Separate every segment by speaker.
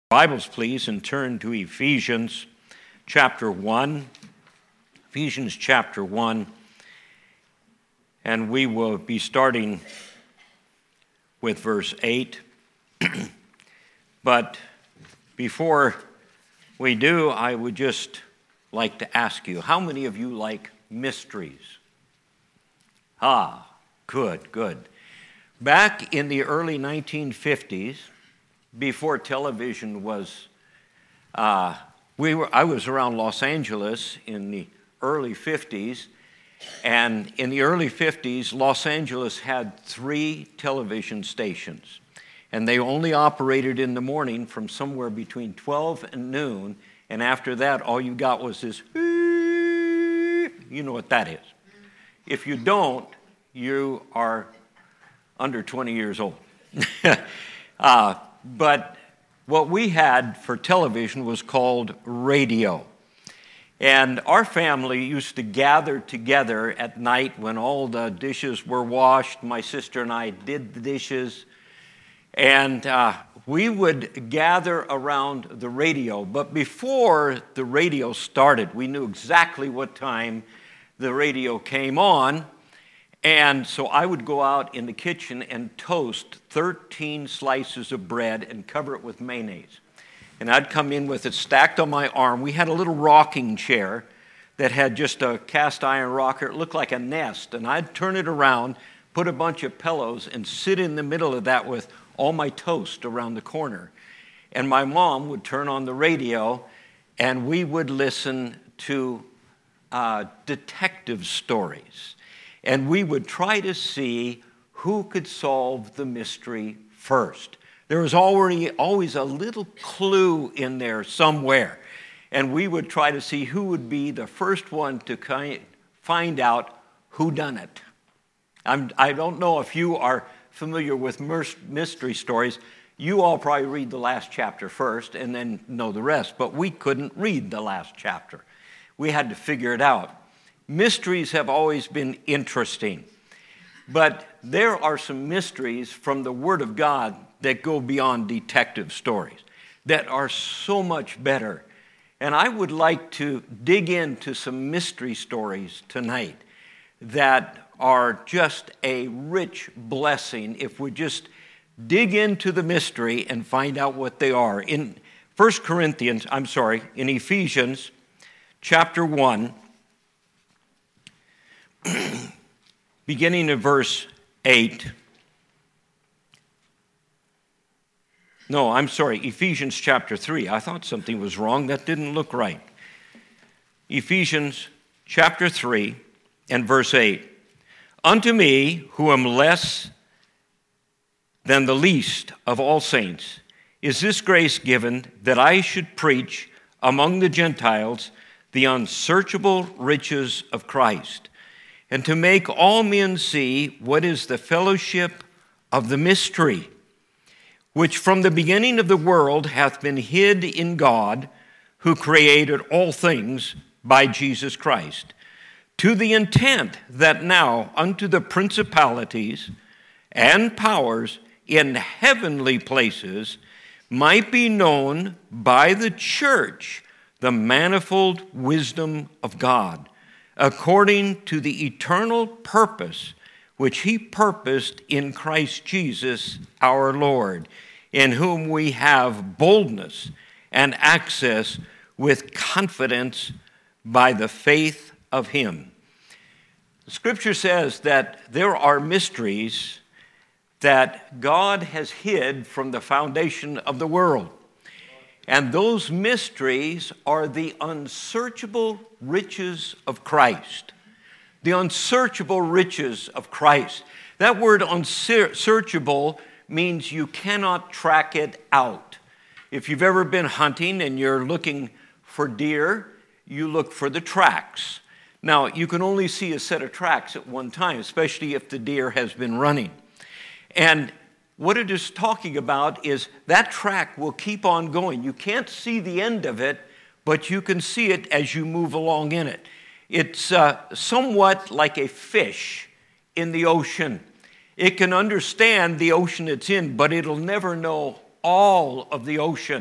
Speaker 1: Bibles, please, and turn to Ephesians chapter 1. Ephesians chapter 1. And we will be starting with verse 8. But before we do, I would just like to ask you, how many of you like mysteries? Good. Back in the early 1950s, before television was, I was around Los Angeles in the early 50s, and in the early 50s, Los Angeles had 3 television stations, and they only operated in the morning from somewhere between 12 and noon, and after that, all you got was this, you know what that is. If you don't, you are under 20 years old. But what we had for television was called radio. And our family used to gather together at night when all the dishes were washed. My sister and I did the dishes. And we would gather around the radio. But before the radio started, we knew exactly what time the radio came on. And so I would go out in the kitchen and toast 13 slices of bread and cover it with mayonnaise. And I'd come in with it stacked on my arm. We had a little rocking chair that had just a cast iron rocker. It looked like a nest. And I'd turn it around, put a bunch of pillows, and sit in the middle of that with all my toast around the corner. And my mom would turn on the radio, and we would listen to detective stories. And we would try to see who could solve the mystery first. There was always a little clue in there somewhere. And we would try to see who would be the first one to find out who done it. I don't know if you are familiar with mystery stories. You all probably read the last chapter first and then know the rest. But we couldn't read the last chapter. We had to figure it out. Mysteries have always been interesting, but there are some mysteries from the Word of God that go beyond detective stories, that are so much better. And I would like to dig into some mystery stories tonight that are just a rich blessing if we just dig into the mystery and find out what they are. In Ephesians chapter 1, beginning in verse 8. Ephesians chapter 3. I thought something was wrong. That didn't look right. Ephesians chapter 3 and verse 8. Unto me, who am less than the least of all saints, is this grace given that I should preach among the Gentiles the unsearchable riches of Christ, and to make all men see what is the fellowship of the mystery, which from the beginning of the world hath been hid in God, who created all things by Jesus Christ, to the intent that now unto the principalities and powers in heavenly places might be known by the church the manifold wisdom of God, according to the eternal purpose which he purposed in Christ Jesus our Lord, in whom we have boldness and access with confidence by the faith of him. The scripture says that there are mysteries that God has hid from the foundation of the world. And those mysteries are the unsearchable riches of Christ. The unsearchable riches of Christ. That word unsearchable means you cannot track it out. If you've ever been hunting and you're looking for deer, you look for the tracks. Now, you can only see a set of tracks at one time, especially if the deer has been running. And what it is talking about is that track will keep on going. You can't see the end of it, but you can see it as you move along in it. It's somewhat like a fish in the ocean. It can understand the ocean it's in, but it'll never know all of the ocean.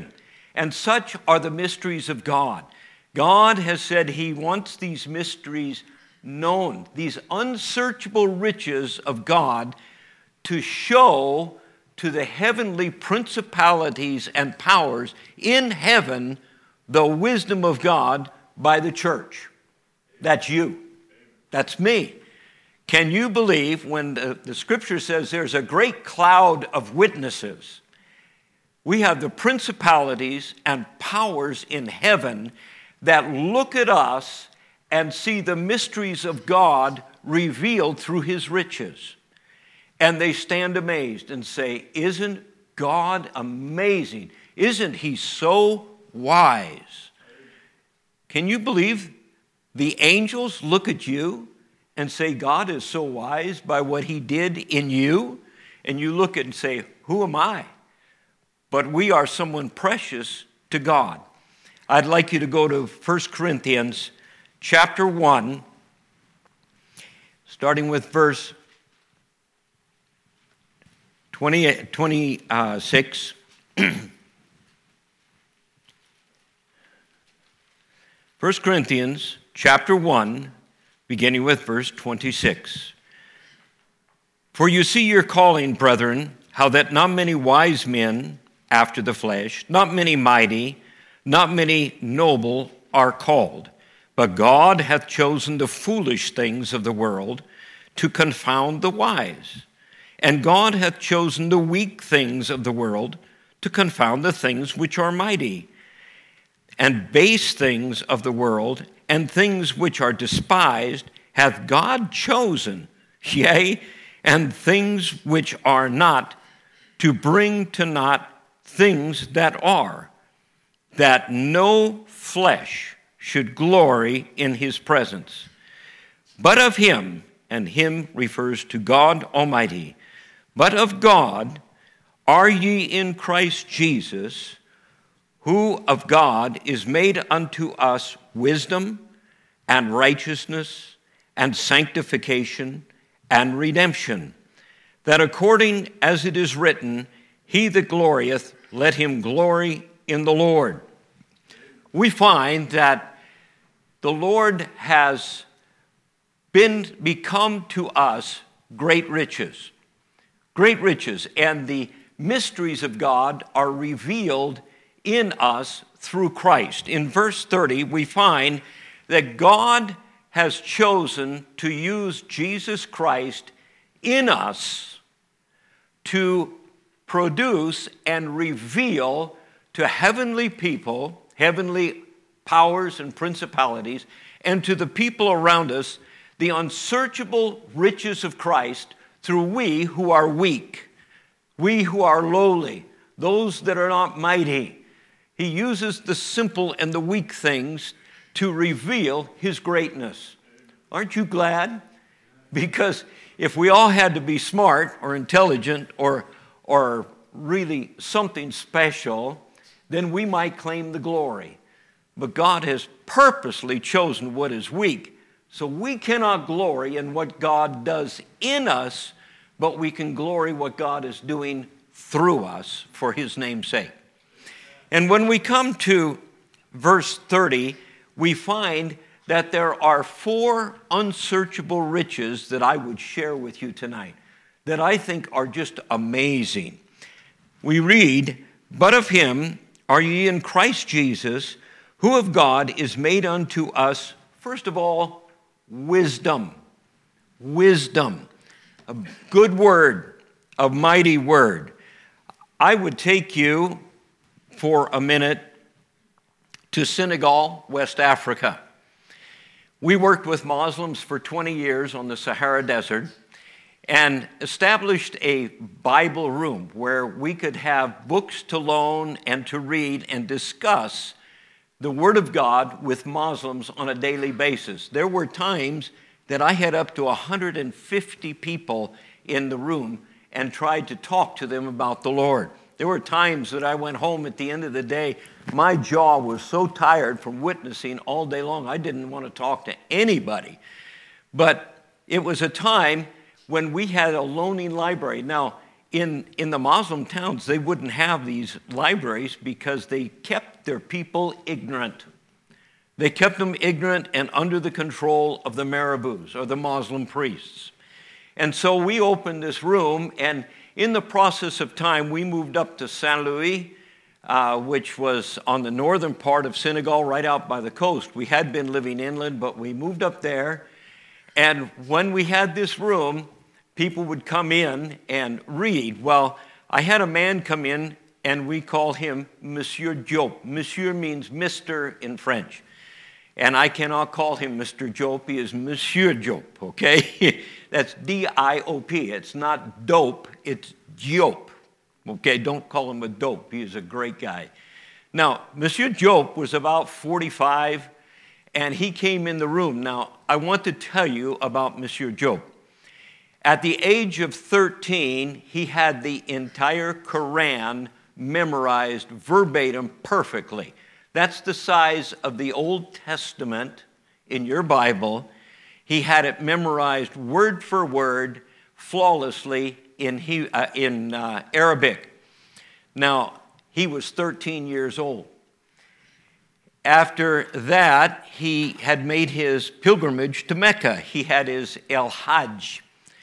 Speaker 1: And such are the mysteries of God. God has said he wants these mysteries known, these unsearchable riches of God, to show to the heavenly principalities and powers in heaven the wisdom of God by the church. That's you. That's me. Can you believe when the scripture says there's a great cloud of witnesses? We have the principalities and powers in heaven that look at us and see the mysteries of God revealed through his riches. And they stand amazed and say, isn't God amazing? Isn't he so wise? Can you believe the angels look at you and say, God is so wise by what he did in you? And you look at it and say, who am I? But we are someone precious to God. I'd like you to go to 1 Corinthians chapter 1, starting with verse 26. 1 Corinthians chapter 1, beginning with verse 26. For you see your calling, brethren, how that not many wise men after the flesh, not many mighty, not many noble are called. But God hath chosen the foolish things of the world to confound the wise. And God hath chosen the weak things of the world to confound the things which are mighty. And base things of the world and things which are despised hath God chosen, yea, and things which are not, to bring to naught things that are, that no flesh should glory in his presence. But of him, and him refers to God Almighty, but of God are ye in Christ Jesus, who of God is made unto us wisdom and righteousness and sanctification and redemption, that according as it is written, he that glorieth, let him glory in the Lord. We find that the Lord has become to us great riches, and the mysteries of God are revealed in us through Christ. In verse 30, we find that God has chosen to use Jesus Christ in us to produce and reveal to heavenly people, heavenly powers and principalities, and to the people around us, the unsearchable riches of Christ through we who are weak, we who are lowly, those that are not mighty. He uses the simple and the weak things to reveal his greatness. Aren't you glad? Because if we all had to be smart or intelligent or really something special, then we might claim the glory. But God has purposely chosen what is weak. So we cannot glory in what God does in us, but we can glory what God is doing through us for his name's sake. And when we come to verse 30, we find that there are 4 unsearchable riches that I would share with you tonight that I think are just amazing. We read, but of him are ye in Christ Jesus, who of God is made unto us, first of all, wisdom. Wisdom. A good word, a mighty word. I would take you for a minute to Senegal, West Africa. We worked with Muslims for 20 years on the Sahara Desert and established a Bible room where we could have books to loan and to read and discuss the Word of God with Muslims on a daily basis. There were times that I had up to 150 people in the room and tried to talk to them about the Lord. There were times that I went home at the end of the day, my jaw was so tired from witnessing all day long, I didn't want to talk to anybody. But it was a time when we had a loaning library. Now, in the Muslim towns, they wouldn't have these libraries because they kept their people ignorant. They kept them ignorant and under the control of the marabouts, or the Muslim priests. And so we opened this room, and in the process of time, we moved up to Saint Louis, which was on the northern part of Senegal, right out by the coast. We had been living inland, but we moved up there. And when we had this room, people would come in and read. Well, I had a man come in, and we call him Monsieur Diop. Monsieur means Mr. in French. And I cannot call him Mr. Diop. He is Monsieur Diop, okay? That's D-I-O-P. It's not dope, it's Diop. Okay, don't call him a dope. He is a great guy. Now, Monsieur Diop was about 45, and he came in the room. Now, I want to tell you about Monsieur Diop. At the age of 13, he had the entire Quran memorized verbatim perfectly. That's the size of the Old Testament in your Bible. He had it memorized word for word, flawlessly in Arabic. Now, he was 13 years old. After that, he had made his pilgrimage to Mecca. He had his El Hajj.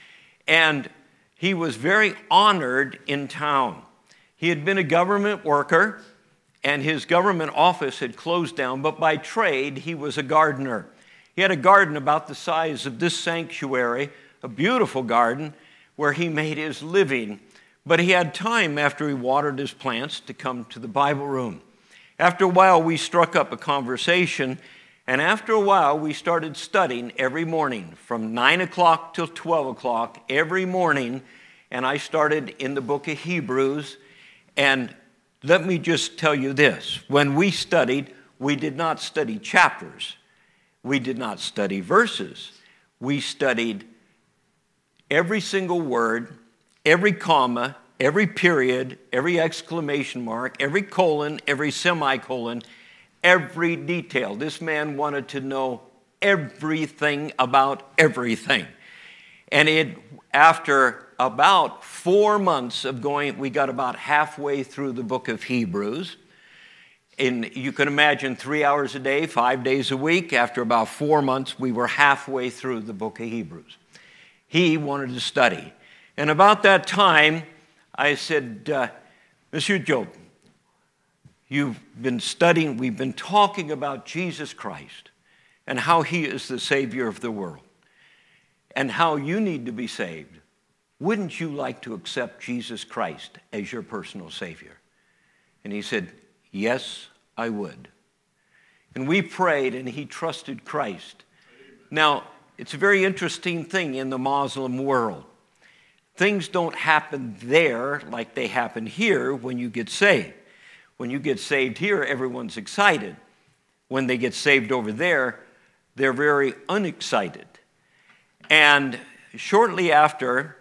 Speaker 1: And he was very honored in town. He had been a government worker, and his government office had closed down, but by trade, he was a gardener. He had a garden about the size of this sanctuary, a beautiful garden, where he made his living. But he had time after he watered his plants to come to the Bible room. After a while, we struck up a conversation, and after a while, we started studying every morning from 9 o'clock till 12 o'clock every morning, and I started in the book of Hebrews. And let me just tell you this. When we studied, we did not study chapters. We did not study verses. We studied every single word, every comma, every period, every exclamation mark, every colon, every semicolon, every detail. This man wanted to know everything about everything. And after about 4 months of going, we got about halfway through the book of Hebrews. And you can imagine 3 hours a day, 5 days a week. After about 4 months, we were halfway through the book of Hebrews. He wanted to study. And about that time, I said, Monsieur Diop, you've been studying, we've been talking about Jesus Christ and how he is the Savior of the world and how you need to be saved. Wouldn't you like to accept Jesus Christ as your personal Savior? And he said, yes, I would. And we prayed, and he trusted Christ. Now, it's a very interesting thing in the Muslim world. Things don't happen there like they happen here when you get saved. When you get saved here, everyone's excited. When they get saved over there, they're very unexcited. And shortly after,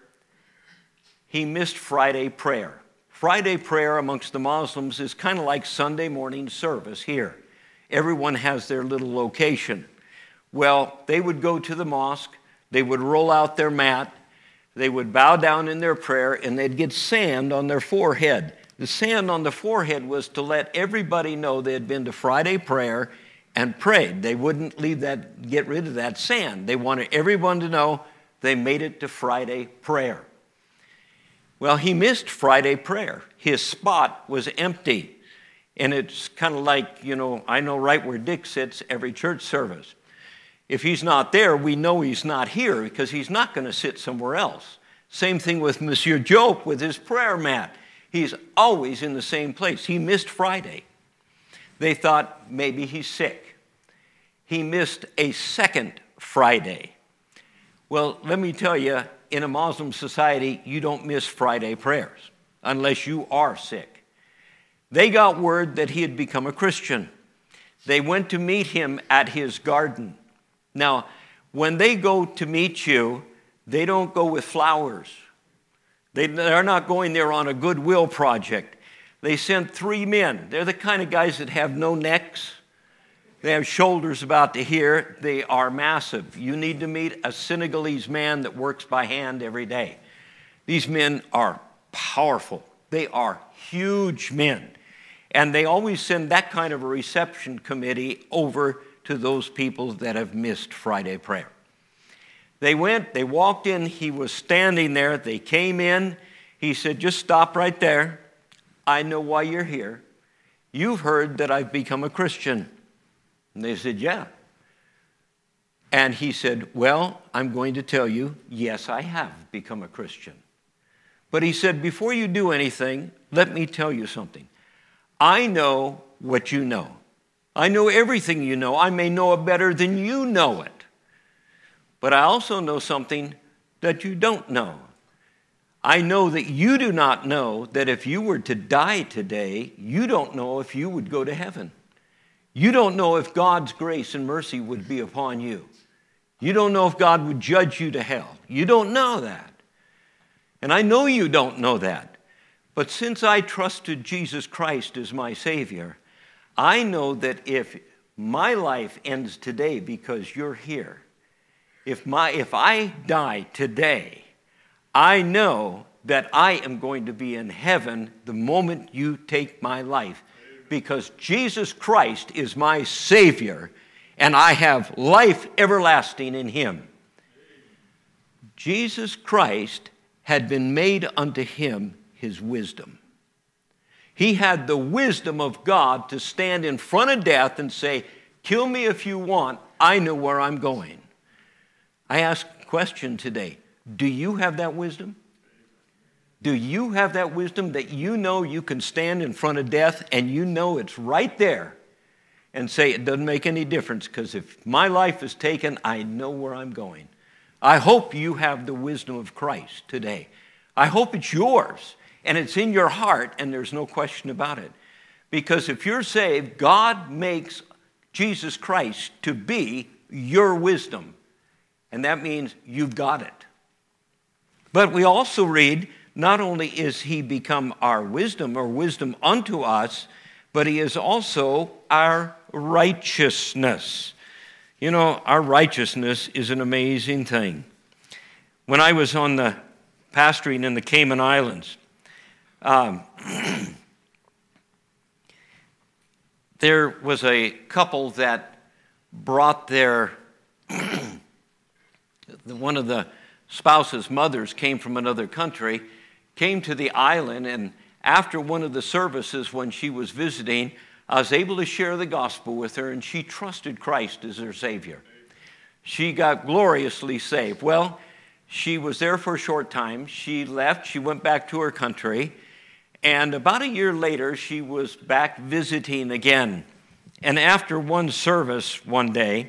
Speaker 1: he missed Friday prayer. Friday prayer amongst the Muslims is kind of like Sunday morning service here. Everyone has their little location. Well, they would go to the mosque, they would roll out their mat, they would bow down in their prayer, and they'd get sand on their forehead. The sand on the forehead was to let everybody know they had been to Friday prayer and prayed. They wouldn't get rid of that sand. They wanted everyone to know they made it to Friday prayer. Well, he missed Friday prayer. His spot was empty. And it's kind of like, I know right where Dick sits every church service. If he's not there, we know he's not here because he's not going to sit somewhere else. Same thing with Monsieur Diop with his prayer mat. He's always in the same place. He missed Friday. They thought maybe he's sick. He missed a second Friday. Well, let me tell you, in a Muslim society, you don't miss Friday prayers unless you are sick. They got word that he had become a Christian. They went to meet him at his garden. Now, when they go to meet you, they don't go with flowers. They're not going there on a goodwill project. They sent 3 men. They're the kind of guys that have no necks. They have shoulders about to here. They are massive. You need to meet a Senegalese man that works by hand every day. These men are powerful. They are huge men. And they always send that kind of a reception committee over to those people that have missed Friday prayer. They walked in, he was standing there, they came in, he said, just stop right there. I know why you're here. You've heard that I've become a Christian. And they said, yeah. And he said, well, I'm going to tell you, yes, I have become a Christian. But he said, before you do anything, let me tell you something. I know what you know. I know everything you know. I may know it better than you know it. But I also know something that you don't know. I know that you do not know that if you were to die today, you don't know if you would go to heaven. You don't know if God's grace and mercy would be upon you. You don't know if God would judge you to hell. You don't know that. And I know you don't know that. But since I trusted Jesus Christ as my Savior, I know that if my life ends today because you're here, if I die today, I know that I am going to be in heaven the moment you take my life, because Jesus Christ is my Savior and I have life everlasting in him. Jesus Christ had been made unto him his wisdom. He had the wisdom of God to stand in front of death and say, kill me if you want, I know where I'm going. I ask a question today. Do you have that wisdom? Do you have that wisdom that you know you can stand in front of death and you know it's right there and say it doesn't make any difference because if my life is taken, I know where I'm going. I hope you have the wisdom of Christ today. I hope it's yours and it's in your heart and there's no question about it. Because if you're saved, God makes Jesus Christ to be your wisdom. And that means you've got it. But we also read, not only is he become our wisdom or wisdom unto us, but he is also our righteousness. You know, our righteousness is an amazing thing. When I was on the pastoring in the Cayman Islands, there was a couple that brought their one of the spouse's mothers came from another country, came to the island, and after one of the services when she was visiting, I was able to share the gospel with her, and she trusted Christ as her Savior. She got gloriously saved. Well, she was there for a short time. She left. She went back to her country, and about a year later, she was back visiting again. And after one service one day,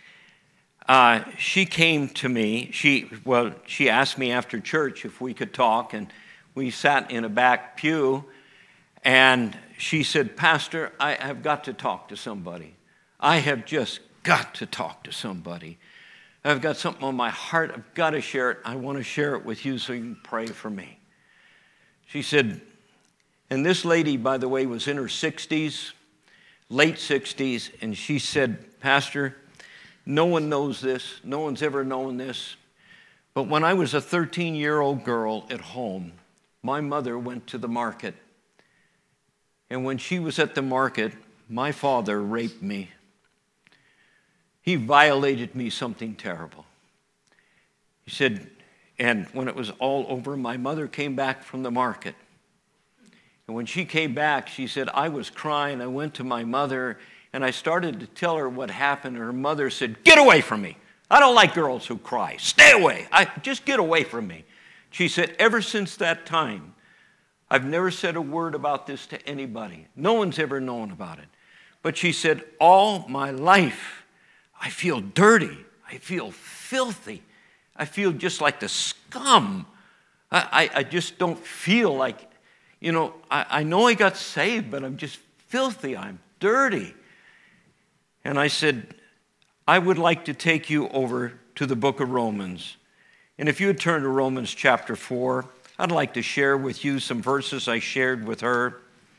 Speaker 1: she came to me. She asked me after church if we could talk, and we sat in a back pew, and she said, Pastor, I have got to talk to somebody. I have just got to talk to somebody. I've got something on my heart. I've got to share it. I want to share it with you so you can pray for me. She said, and this lady, by the way, was in her 60s, late 60s, and she said, Pastor, no one knows this. No one's ever known this. But when I was a 13-year-old girl at home, my mother went to the market. And when she was at the market, my father raped me. He violated me something terrible. He said, and when it was all over, my mother came back from the market. And when she came back, she said, I was crying. I went to my mother, and I started to tell her what happened. And her mother said, get away from me. I don't like girls who cry. Stay away. Just get away from me. She said, ever since that time, I've never said a word about this to anybody. No one's ever known about it. But she said, all my life, I feel dirty. I feel filthy. I feel just like the scum. I just don't feel like, I know I got saved, but I'm just filthy. I'm dirty. And I said, I would like to take you over to the book of Romans. And if you would turn to Romans chapter 4, I'd like to share with you some verses I shared with her.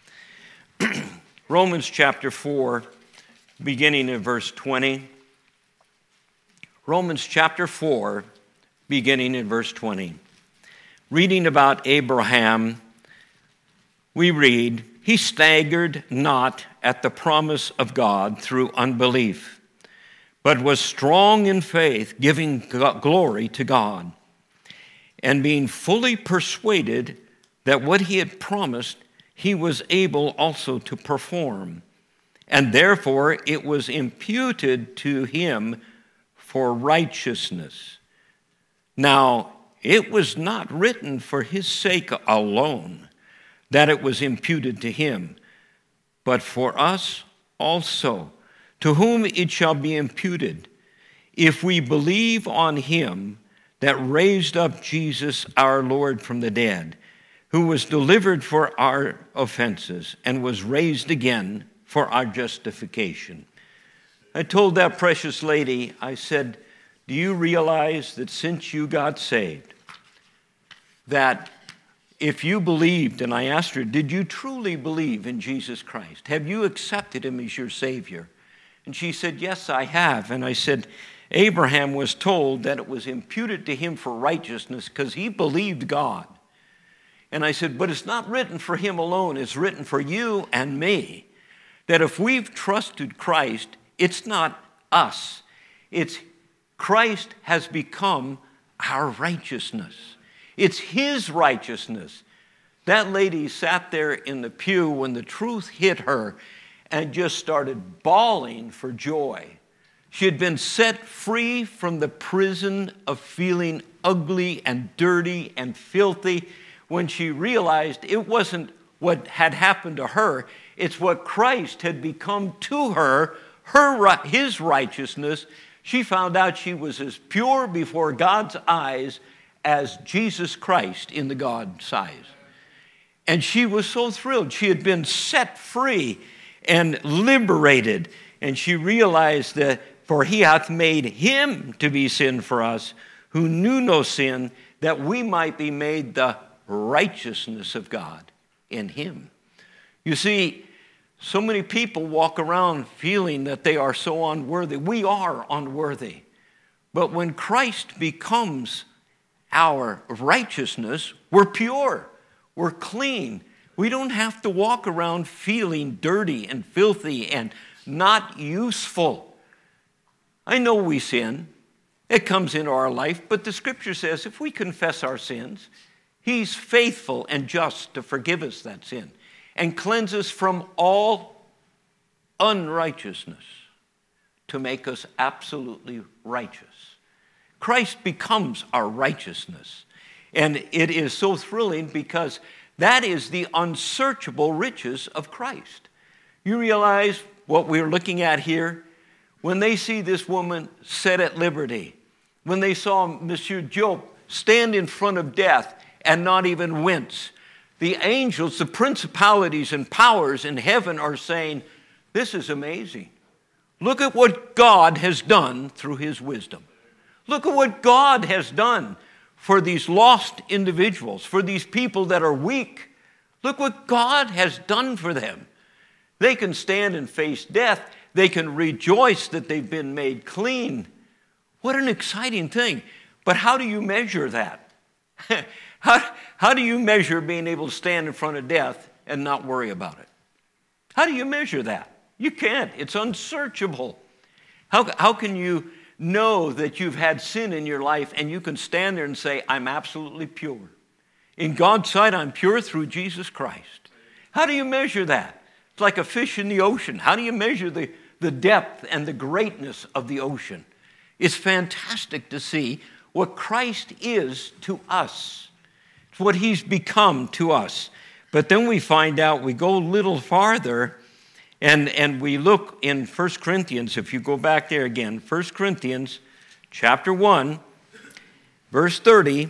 Speaker 1: Romans chapter 4, beginning in verse 20. Romans chapter 4, beginning in verse 20. reading about Abraham, we read, "He staggered not at the promise of God through unbelief, but was strong in faith, giving glory to God, and being fully persuaded that what he had promised, he was able also to perform. And therefore it was imputed to him for righteousness. Now, it was not written for his sake alone that it was imputed to him, but for us also, to whom it shall be imputed, if we believe on him that raised up Jesus our Lord from the dead, who was delivered for our offenses and was raised again for our justification." I told that precious lady, I said, "Do you realize that since you got saved, that if you believed," and I asked her, "Did you truly believe in Jesus Christ? Have you accepted him as your Savior?" And she said, "Yes, I have." And I said, "Abraham was told that it was imputed to him for righteousness because he believed God." And I said, "But it's not written for him alone. It's written for you and me. That if we've trusted Christ, it's not us. It's Christ has become our righteousness. It's his righteousness." That lady sat there in the pew when the truth hit her and just started bawling for joy. She had been set free from the prison of feeling ugly and dirty and filthy when she realized it wasn't what had happened to her, it's what Christ had become to her, his righteousness. She found out she was as pure before God's eyes as Jesus Christ in the God's eyes. And she was so thrilled. She had been set free and liberated. And she realized that, "For he hath made him to be sin for us, who knew no sin, that we might be made the righteousness of God in him." You see, so many people walk around feeling that they are so unworthy. We are unworthy. But when Christ becomes our righteousness, we're pure, we're clean. We don't have to walk around feeling dirty and filthy and not useful. I know we sin. It comes into our life, but the scripture says if we confess our sins, he's faithful and just to forgive us that sin and cleanse us from all unrighteousness to make us absolutely righteous. Christ becomes our righteousness. And it is so thrilling because that is the unsearchable riches of Christ. You realize what we're looking at here? When they see this woman set at liberty, when they saw Monsieur Job stand in front of death and not even wince, the angels, the principalities and powers in heaven are saying, "This is amazing. Look at what God has done through his wisdom. Look at what God has done for these lost individuals, for these people that are weak. Look what God has done for them." They can stand and face death. They can rejoice that they've been made clean. What an exciting thing. But how do you measure that? How do you measure being able to stand in front of death and not worry about it? How do you measure that? You can't. It's unsearchable. How can you know that you've had sin in your life and you can stand there and say, "I'm absolutely pure. In God's sight, I'm pure through Jesus Christ"? How do you measure that? It's like a fish in the ocean. How do you measure the depth and the greatness of the ocean? It's fantastic to see what Christ is to us. It's what he's become to us. But then we find out, we go a little farther, and we look in 1 Corinthians, if you go back there again, 1 Corinthians chapter 1, verse 30,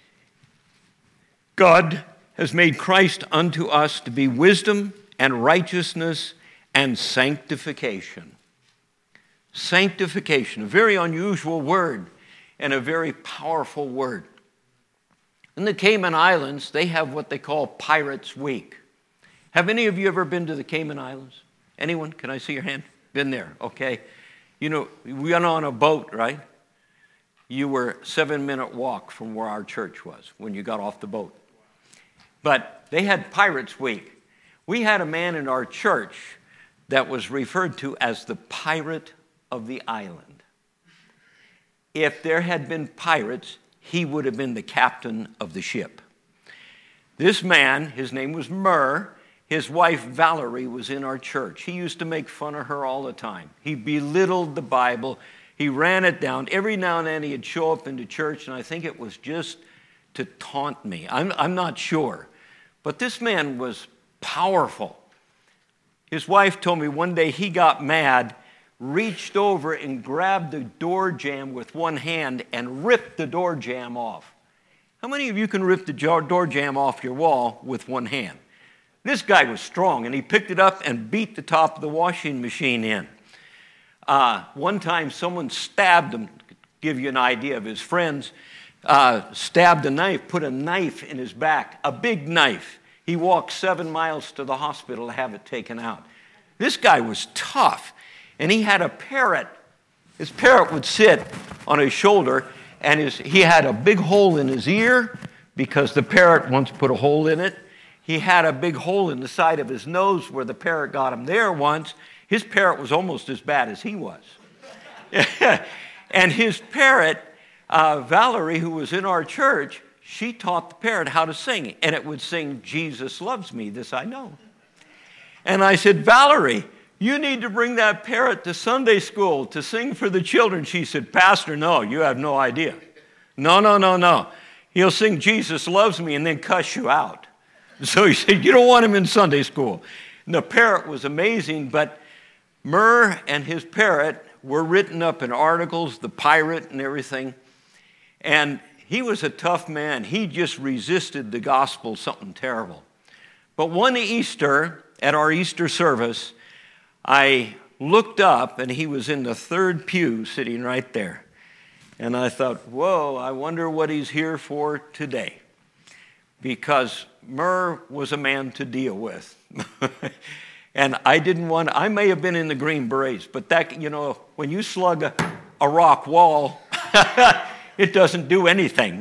Speaker 1: "God has made Christ unto us to be wisdom and righteousness and sanctification." Sanctification, a very unusual word and a very powerful word. In the Cayman Islands, they have what they call Pirates Week. Have any of you ever been to the Cayman Islands? Anyone? Can I see your hand? Been there, okay. You know, we went on a boat, right? you were 7-minute walk from where our church was when you got off the boat. But they had Pirates Week. We had a man in our church that was referred to as the pirate of the island. If there had been pirates, he would have been the captain of the ship. This man, his name was Murr. His wife, Valerie, was in our church. He used to make fun of her all the time. He belittled the Bible. He ran it down. Every now and then he'd show up into church, and I think it was just to taunt me. I'm not sure. But this man was powerful. His wife told me one day he got mad, reached over and grabbed the door jamb with one hand and ripped the door jamb off. How many of you can rip the door jamb off your wall with one hand? This guy was strong, and he picked it up and beat the top of the washing machine in. One time, someone stabbed him, to give you an idea of his friends, stabbed a knife, put a knife in his back, a big knife. He walked 7 miles to the hospital to have it taken out. This guy was tough, and he had a parrot. His parrot would sit on his shoulder, and he had a big hole in his ear because the parrot once put a hole in it. He had a big hole in the side of his nose where the parrot got him there once. His parrot was almost as bad as he was. And his parrot, Valerie, who was in our church, she taught the parrot how to sing. And it would sing, "Jesus loves me, this I know." And I said, "Valerie, you need to bring that parrot to Sunday school to sing for the children." She said, "Pastor, no, you have no idea. No. He'll sing 'Jesus loves me' and then cuss you out." So he said, "You don't want him in Sunday school." And the parrot was amazing, but Murr and his parrot were written up in articles, the pirate and everything. And he was a tough man. He just resisted the gospel, something terrible. But one Easter, at our Easter service, I looked up, and he was in the third pew sitting right there. And I thought, whoa, I wonder what he's here for today. Because Murr was a man to deal with. And I may have been in the Green Berets, but that, when you slug a rock wall, it doesn't do anything,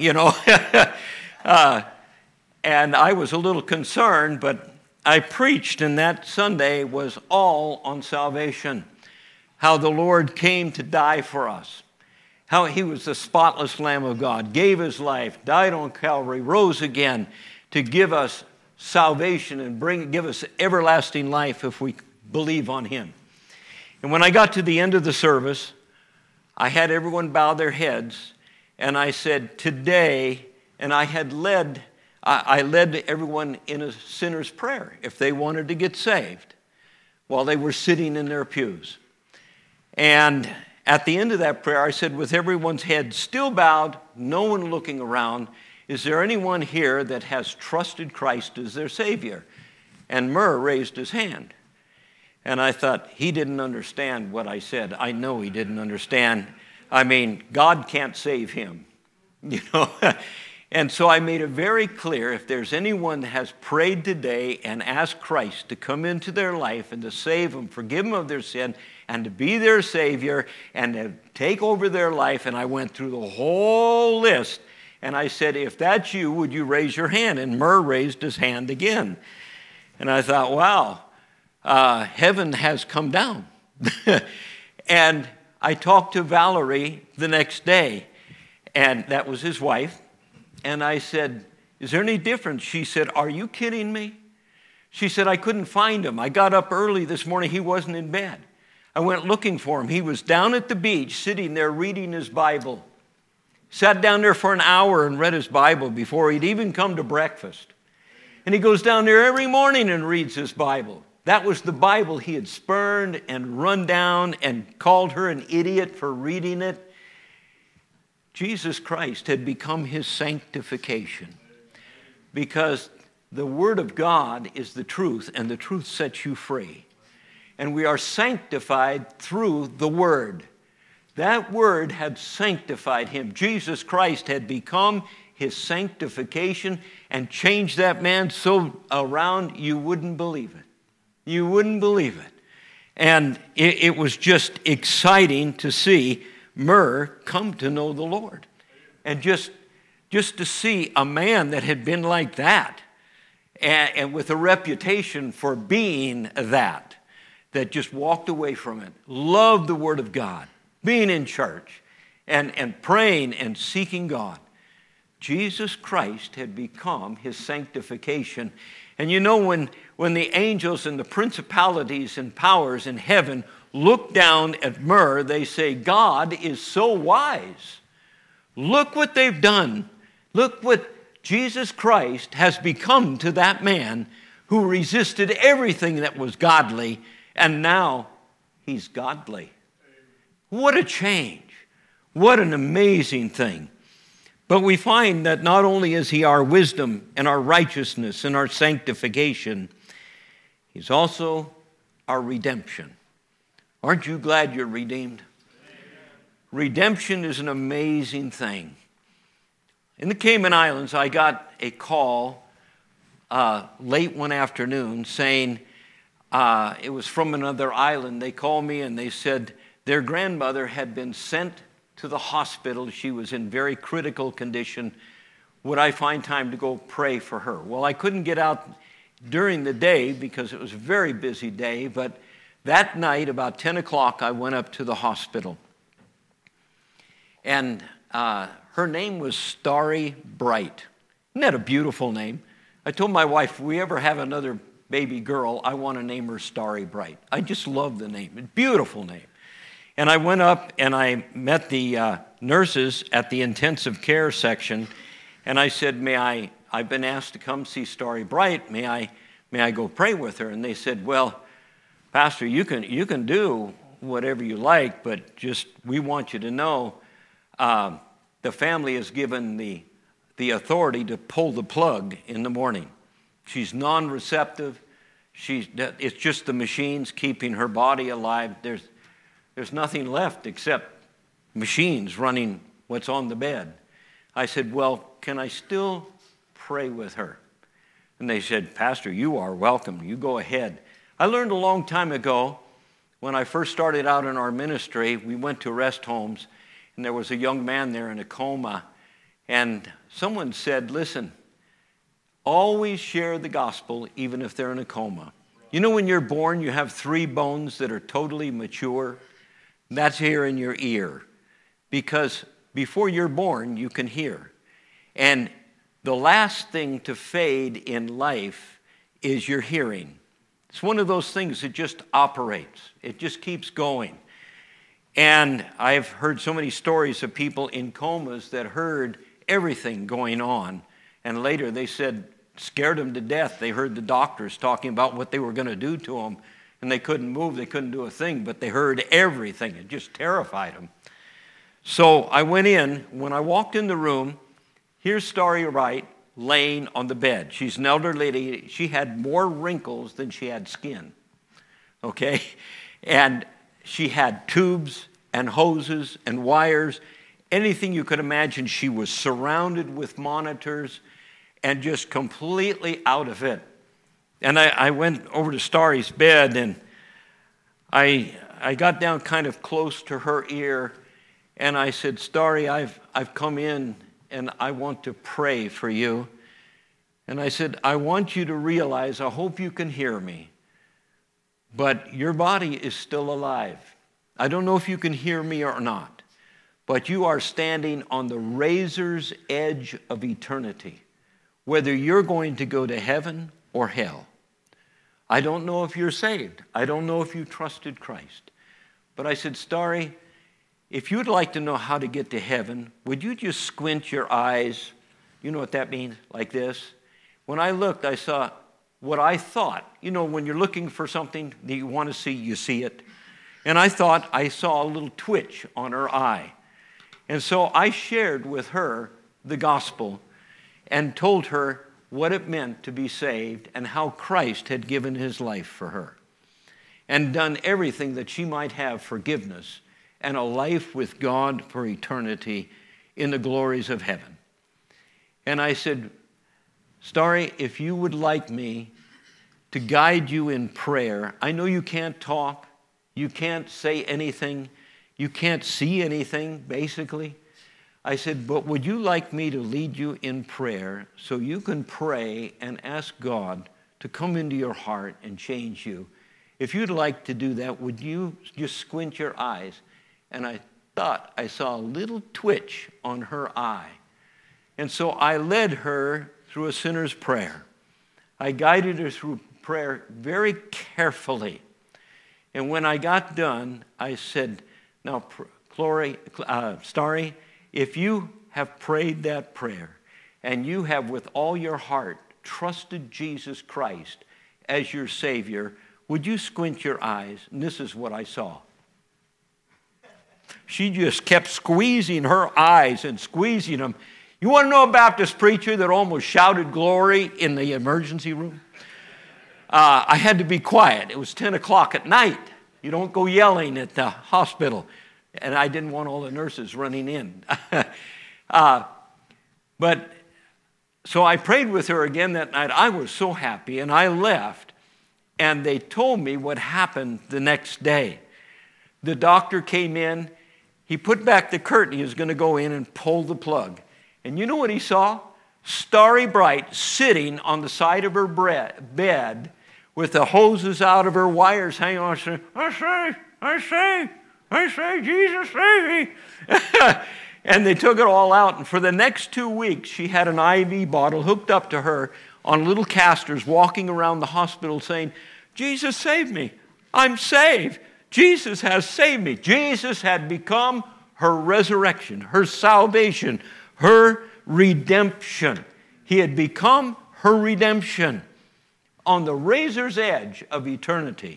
Speaker 1: And I was a little concerned, but I preached, and that Sunday was all on salvation. How the Lord came to die for us. How he was the spotless Lamb of God, gave his life, died on Calvary, rose again to give us salvation and give us everlasting life if we believe on him. And when I got to the end of the service, I had everyone bow their heads, and I said, today, and I led everyone in a sinner's prayer if they wanted to get saved while they were sitting in their pews. And at the end of that prayer, I said, with everyone's head still bowed, no one looking around, is there anyone here that has trusted Christ as their Savior? And Murr raised his hand. And I thought, he didn't understand what I said. I know he didn't understand. I mean, God can't save him, And so I made it very clear, if there's anyone that has prayed today and asked Christ to come into their life and to save them, forgive them of their sin, and to be their Savior, and to take over their life, and I went through the whole list, and I said, if that's you, would you raise your hand? And Murr raised his hand again. And I thought, wow, heaven has come down. And I talked to Valerie the next day, and that was his wife. And I said, is there any difference? She said, are you kidding me? She said, I couldn't find him. I got up early this morning. He wasn't in bed. I went looking for him. He was down at the beach sitting there reading his Bible. Sat down there for an hour and read his Bible before he'd even come to breakfast. And he goes down there every morning and reads his Bible. That was the Bible he had spurned and run down and called her an idiot for reading it. Jesus Christ had become his sanctification because the Word of God is the truth, and the truth sets you free. And we are sanctified through the Word. That Word had sanctified him. Jesus Christ had become his sanctification and changed that man so around you wouldn't believe it. You wouldn't believe it. And it was just exciting to see Myrrh come to know the Lord. And just to see a man that had been like that, and with a reputation for being that just walked away from it, loved the Word of God, being in church, and praying and seeking God. Jesus Christ had become his sanctification. And you know, when the angels and the principalities and powers in heaven look down at Myrrh, they say, God is so wise. Look what they've done. Look what Jesus Christ has become to that man who resisted everything that was godly, and now he's godly. What a change. What an amazing thing. But we find that not only is he our wisdom and our righteousness and our sanctification, he's also our redemption. Aren't you glad you're redeemed? Redemption is an amazing thing. In the Cayman Islands, I got a call late one afternoon saying, it was from another island. They called me and they said their grandmother had been sent to the hospital. She was in very critical condition. Would I find time to go pray for her? Well, I couldn't get out during the day because it was a very busy day, but that night, about 10 o'clock, I went up to the hospital. And her name was Starry Bright. Isn't that a beautiful name? I told my wife, if we ever have another baby girl, I want to name her Starry Bright. I just love the name. It's a beautiful name. And I went up and I met the nurses at the intensive care section, and I said, I've been asked to come see Starry Bright. May I go pray with her? And they said, well, Pastor, you can do whatever you like, but just we want you to know the family is given the authority to pull the plug in the morning. She's non-receptive. It's just the machines keeping her body alive. There's nothing left except machines running what's on the bed. I said, well, can I still pray with her? And they said, Pastor, you are welcome. You go ahead. I learned a long time ago, when I first started out in our ministry, we went to rest homes, and there was a young man there in a coma, and someone said, listen, always share the gospel even if they're in a coma. You know, when you're born, you have 3 bones that are totally mature. That's here in your ear, because before you're born, you can hear. And the last thing to fade in life is your hearing. It's one of those things that just operates. It just keeps going. And I've heard so many stories of people in comas that heard everything going on. And later they said, scared them to death. They heard the doctors talking about what they were going to do to them. And they couldn't move. They couldn't do a thing. But they heard everything. It just terrified them. So I went in. When I walked in the room, here's Starry Bright laying on the bed. She's an elderly lady. She had more wrinkles than she had skin. Okay? And she had tubes and hoses and wires, anything you could imagine. She was surrounded with monitors and just completely out of it. And I went over to Starry's bed, and I got down kind of close to her ear, and I said, Starry, I've come in, and I want to pray for you. And I said, I want you to realize, I hope you can hear me, but your body is still alive. I don't know if you can hear me or not, but you are standing on the razor's edge of eternity, whether you're going to go to heaven or hell. I don't know if you're saved. I don't know if you trusted Christ. But I said, Starry, if you'd like to know how to get to heaven, would you just squint your eyes? You know what that means? Like this. When I looked, I saw what I thought. You know, when you're looking for something that you want to see, you see it. And I thought I saw a little twitch on her eye. And so I shared with her the gospel and told her what it meant to be saved and how Christ had given his life for her and done everything that she might have forgiveness and a life with God for eternity in the glories of heaven. And I said, Starry, if you would like me to guide you in prayer, I know you can't talk, you can't say anything, You can't see anything, basically. I said, but would you like me to lead you in prayer so you can pray and ask God to come into your heart and change you? If you'd like to do that, would you just squint your eyes? And I thought I saw a little twitch on her eye. And so I led her through a sinner's prayer. I guided her through prayer very carefully. And when I got done, I said, now, Starry, if you have prayed that prayer and you have with all your heart trusted Jesus Christ as your Savior, would you squint your eyes? And this is what I saw. She just kept squeezing her eyes and squeezing them. You want to know a Baptist preacher that almost shouted glory in the emergency room? I had to be quiet. It was 10 o'clock at night. You don't go yelling at the hospital. And I didn't want all the nurses running in. But so I prayed with her again that night. I was so happy, and I left. And they told me what happened the next day. The doctor came in. He put back the curtain. He was going to go in and pull the plug. And you know what he saw? Starry Bright sitting on the side of her bed with the hoses out of her wires hanging on. I say, Jesus, save me. And they took it all out. And for the next 2 weeks, she had an IV bottle hooked up to her on little casters walking around the hospital saying, Jesus, save me. I'm saved. Jesus has saved me. Jesus had become her resurrection, her salvation, her redemption. He had become her redemption on the razor's edge of eternity.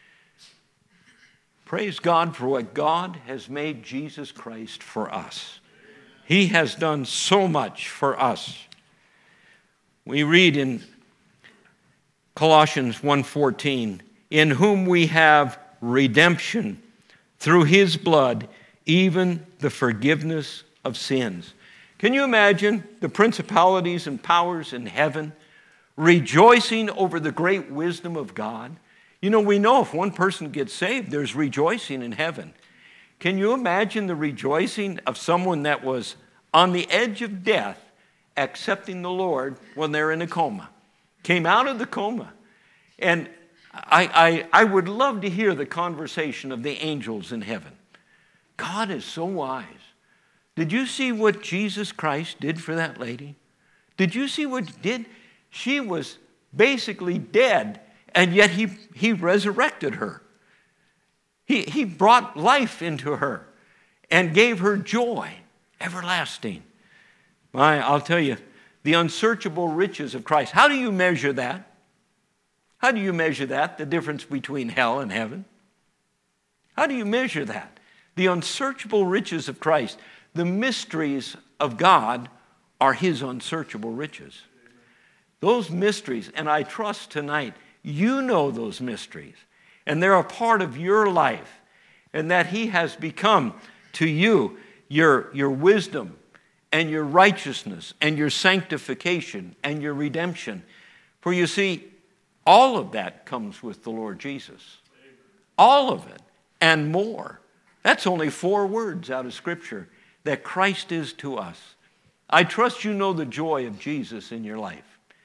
Speaker 1: Praise God for what God has made Jesus Christ for us. He has done so much for us. We read in Colossians 1:14, in whom we have redemption through his blood, even the forgiveness of sins. Can you imagine the principalities and powers in heaven rejoicing over the great wisdom of God? You know, we know if one person gets saved, there's rejoicing in heaven. Can you imagine the rejoicing of someone that was on the edge of death, accepting the Lord when they're in a coma? Came out of the coma. And I would love to hear the conversation of the angels in heaven. God is so wise. Did you see what Jesus Christ did for that lady? Did you see what he did? She was basically dead, and yet he resurrected her. He brought life into her and gave her joy everlasting. I'll tell you, the unsearchable riches of Christ. How do you measure that? How do you measure that, the difference between hell and heaven? How do you measure that? The unsearchable riches of Christ. The mysteries of God are his unsearchable riches. Those mysteries, and I trust tonight, you know those mysteries, and they're a part of your life, and that he has become to you your wisdom and your righteousness and your sanctification and your redemption. For you see, all of that comes with the Lord Jesus. All of it and more. That's only 4 words out of Scripture that Christ is to us. I trust you know the joy of Jesus in your life.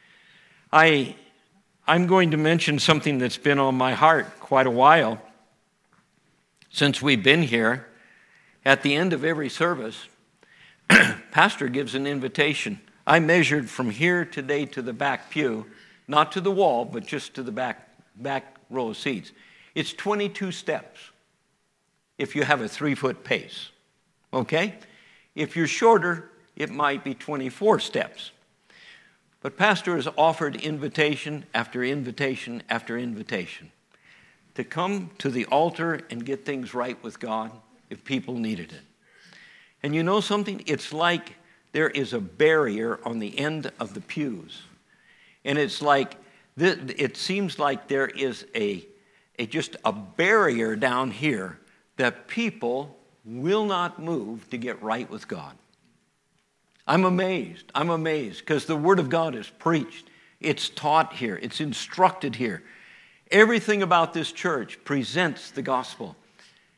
Speaker 1: I'm going to mention something that's been on my heart quite a while since we've been here. At the end of every service, pastor gives an invitation. I measured from here today to the back pew, not to the wall, but just to the back row of seats. It's 22 steps if you have a 3-foot pace, okay? If you're shorter, it might be 24 steps. But pastor has offered invitation after invitation after invitation to come to the altar and get things right with God if people needed it. And you know something? It's like there is a barrier on the end of the pews. And it's like, it seems like there is just a barrier down here that people will not move to get right with God. I'm amazed because the Word of God is preached. It's taught here. It's instructed here. Everything about this church presents the gospel.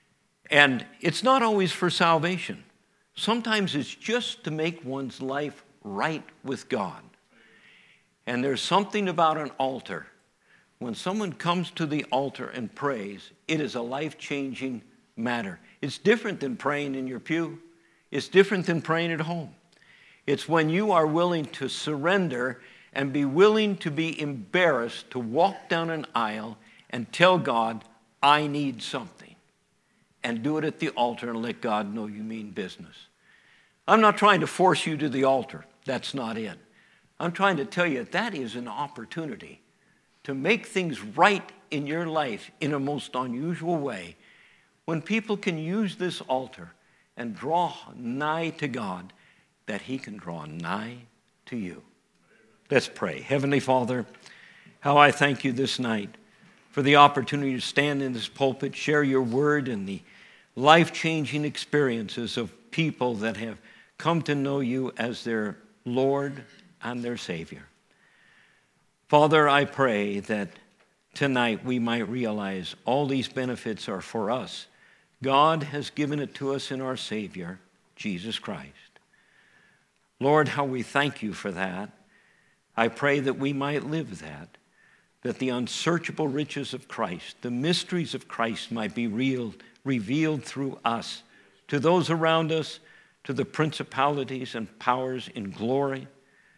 Speaker 1: And it's not always for salvation. Sometimes it's just to make one's life right with God. And there's something about an altar. When someone comes to the altar and prays, it is a life-changing matter. It's different than praying in your pew. It's different than praying at home. It's when you are willing to surrender and be willing to be embarrassed to walk down an aisle and tell God, I need something. And do it at the altar and let God know you mean business. I'm not trying to force you to the altar. That's not it. I'm trying to tell you that is an opportunity to make things right in your life in a most unusual way. When people can use this altar and draw nigh to God, that he can draw nigh to you. Let's pray. Heavenly Father, how I thank you this night for the opportunity to stand in this pulpit, share your word and the life-changing experiences of people that have come to know you as their Lord and their Savior. Father, I pray that tonight we might realize all these benefits are for us. God has given it to us in our Savior, Jesus Christ. Lord, how we thank you for that. I pray that we might live that the unsearchable riches of Christ, the mysteries of Christ might be revealed through us to those around us, to the principalities and powers in glory,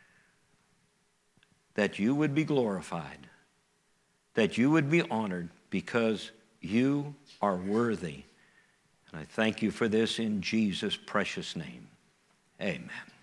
Speaker 1: that you would be glorified, that you would be honored because you are worthy. And I thank you for this in Jesus' precious name. Amen.